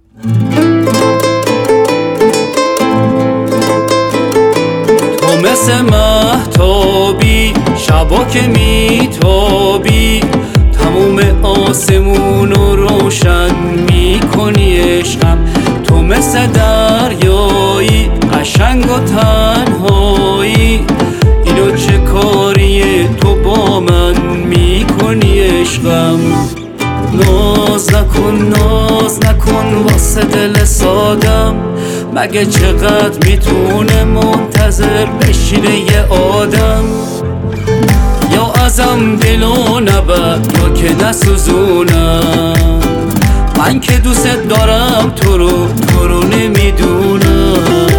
تو مثل مهتابی شبا که میتابی، تموم آسمون رو روشن میکنی عشقم. تو مثل دریایی قشنگ و تنهایی، اینو چه کاریه تو با من میکنی عشقم. ناز نکن واسه دل سادم، مگه چقدر میتونه منتظر بشینه یه آدم؟ یا ازم دلو نبر یا که نسوزونم، من که دوست دارم تو رو نمیدونم.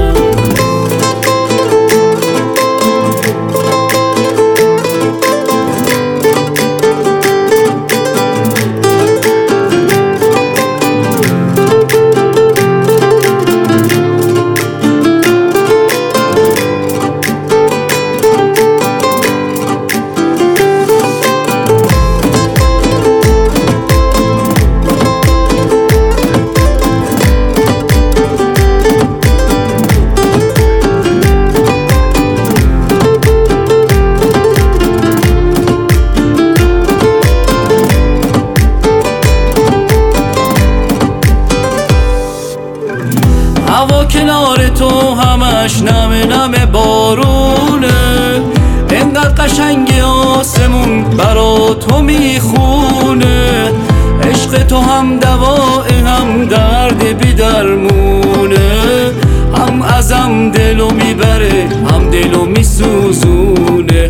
هوا کنار تو همش نمه بارونه، انقدر قشنگ آسمون برا تو میخونه. عشق تو هم دواه هم درد بی درمونه، هم ازم دلو میبره هم دلو میسوزونه.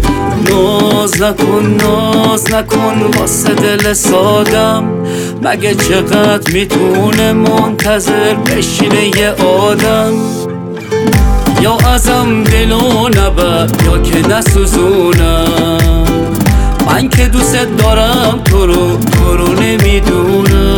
ناز نکن واسه دل سادم، مگه چقدر میتونه منتظر بشینه یه آدم؟ یا ازم دلو نبر یا که نسوزونم، من که دوست دارم تو رو نمیدونم.